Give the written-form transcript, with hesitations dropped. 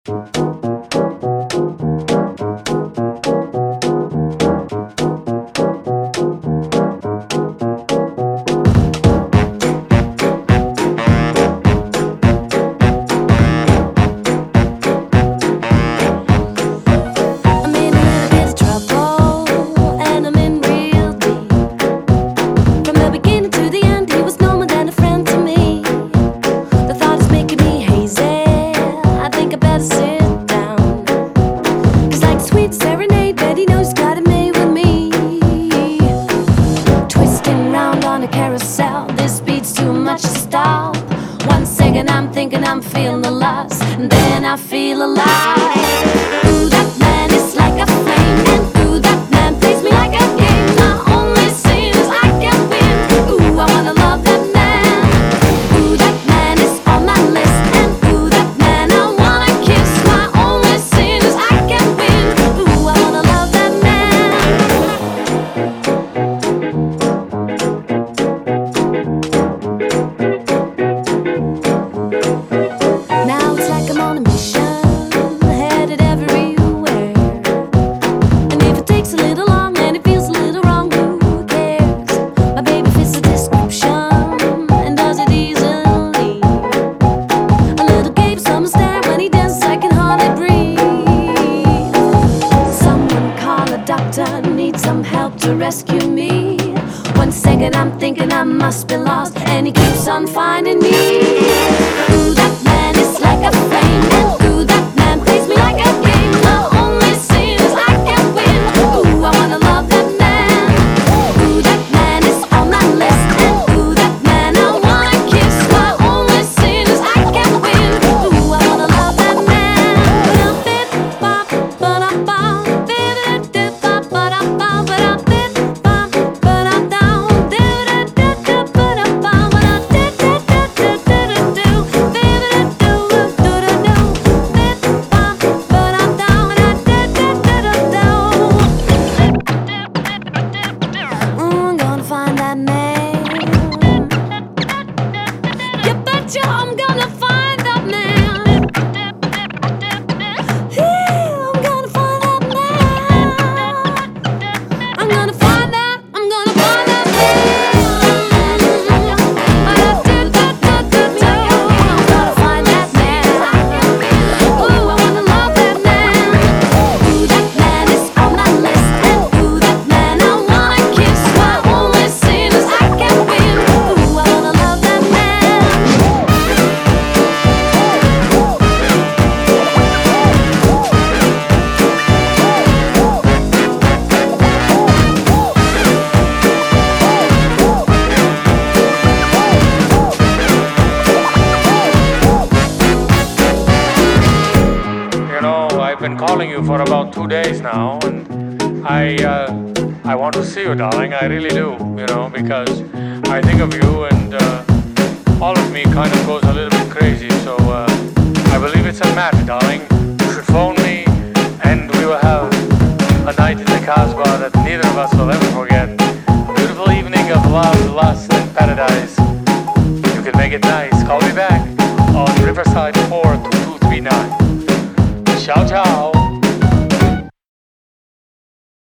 I'm feeling the loss, and then I feel alive. Ooh, that man is like a flame, and ooh, that man plays me like a game. My only sin is I can win. Ooh, I wanna love that man. Ooh, that man is on my list, and ooh, that man I wanna kiss. My only sin is I can win. Ooh, I wanna love that Now it's like I'm on a mission, headed everywhere. And if it takes a little long and it feels a little wrong, who cares? My baby fits the description and does it easily. A little gave some stare when he dances, I can hardly breathe. Someone call a doctor, need some help to rescue me. 1 second I'm thinking I must be lost, and he keeps on finding me. Ooh, that man is like a flame, and ooh, that man plays me like a game. My only sin is I can win. Ooh, I wanna love that man. Ooh, that man is on my list, and ooh, that man I wanna kiss. My only sin is I can win. Ooh, I wanna love that man. I'm gonna find that man. You betcha I'm gonna find that man. Yeah, I'm gonna find that man. I'm gonna find that, I'm gonna find that man. I'm gonna find that man. Ooh, I wanna love that man. Ooh, that man is on my list, and ooh, that man I wanna kiss. My only sin is I can win. Ooh, I wanna love that man. You know, I've been calling you for about 2 days now, and I want to see you, darling. I really do, you know, because I think of you, and all of me kind of goes a little bit crazy. So I believe it's a match, darling. You should phone me, and we will have a night in the Casbah that neither of us will ever forget. A beautiful evening of love, lust, and paradise. You can make it nice. Call